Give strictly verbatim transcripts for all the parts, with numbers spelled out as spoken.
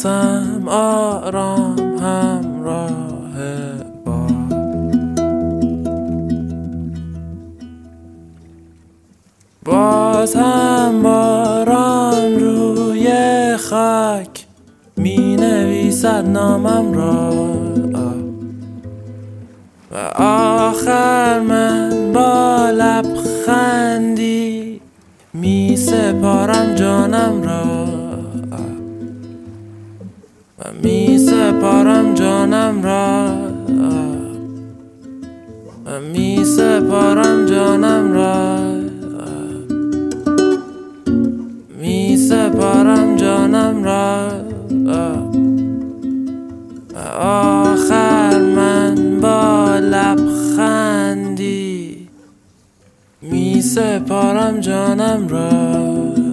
بازم آرام همراه باد. باز هم باران روی خاک می نویسد نامم را و آخر من با لبخندی می سپارم جانم را و می سپارم جانم را و می سپارم جانم را می سپارم جانم را و آخر من با لبخندی می سپارم جانم را.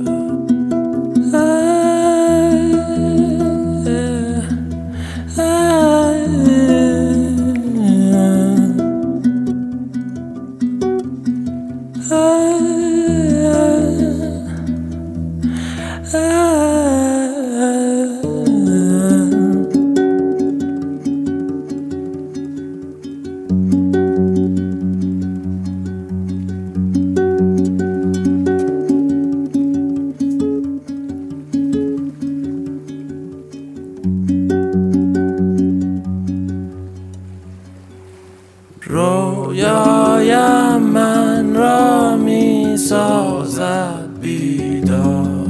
رویایم من را می سازد بیدار،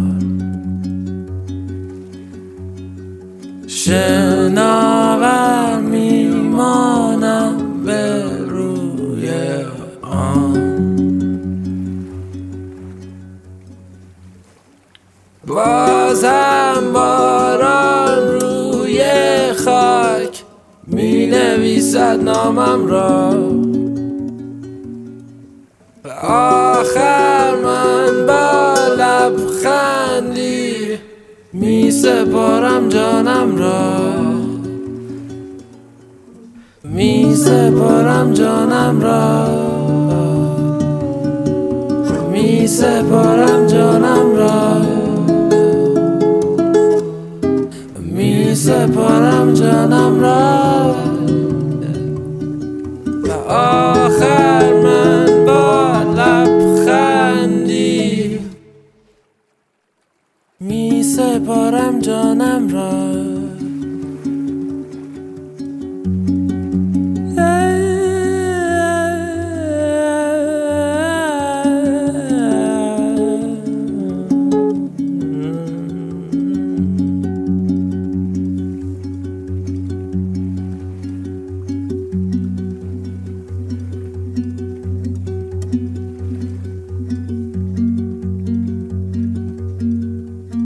شناور می مانم به روی آن. بازم باران روی خاک می نویسد نامم را و آخر من با لبخندی می سپارم جانم را می سپارم جانم را می سپارم